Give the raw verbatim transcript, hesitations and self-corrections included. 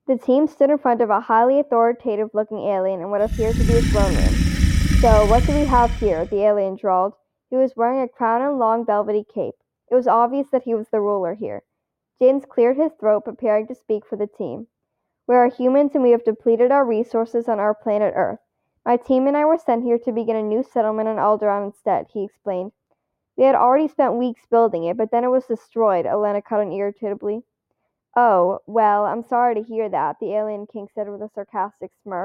The team stood in front of a highly authoritative-looking alien in what appeared to be a throne room. "So, what do we have here?" the alien drawled. He was wearing a crown and long velvety cape. It was obvious that he was the ruler here. James cleared his throat, preparing to speak for the team. "We are humans and we have depleted our resources on our planet Earth. My team and I were sent here to begin a new settlement on Alderaan instead," he explained. "We had already spent weeks building it, but then it was destroyed," Elena cut in irritably. "Oh, well, I'm sorry to hear that," the alien king said with a sarcastic smirk.